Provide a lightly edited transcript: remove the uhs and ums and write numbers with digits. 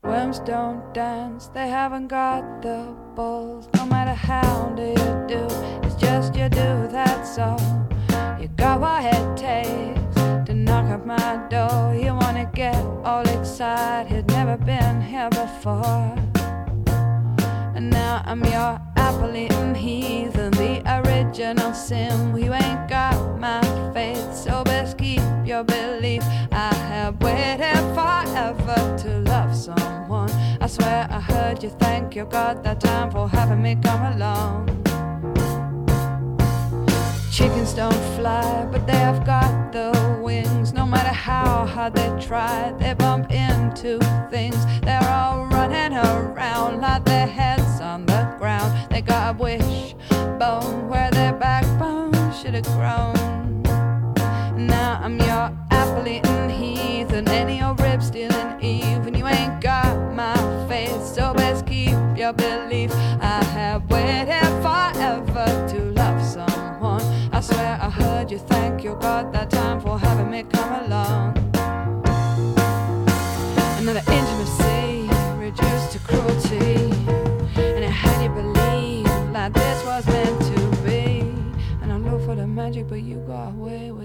Worms don't dance, they haven't got the balls. No matter how do you do, it's just you do, that's all. You got what it takes to knock at my door. You wanna get all excited, never been here before. And now I'm your apple-eating heathen, the original sin. You ain't got my faith, so best keep your belief. I have waited forever to love someone. I swear I heard you thank your God that time for having me come along. Chickens don't fly, but they have got the wings. No matter how hard they try, they bump into things. They're all running around like their heads on the ground. They got a wishbone where their backbone should have grown. Now I'm your apple-eating heathen, and your rib-stealing Eve. And you ain't got my faith, so best keep your belief. I have waited forever to love someone. I swear I heard you thank your God that time for having me come along. Another intimacy reduced to cruelty, and it had you believe that this was meant to be. And I look for the magic, but you got away with